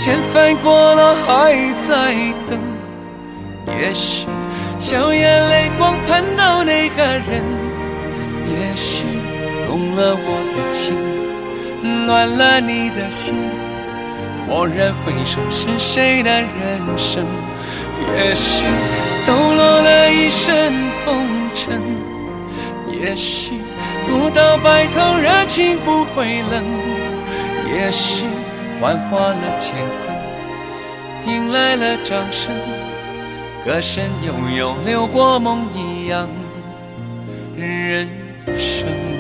千帆过了还在等，也许笑眼泪光盼到那个人，也许动了我的情，乱了你的心，蓦然回首是谁的人生，也许抖落了一身风尘，也许不到白头热情不会冷，也许幻化了乾坤，迎来了掌声，歌声悠悠流过梦一样人生。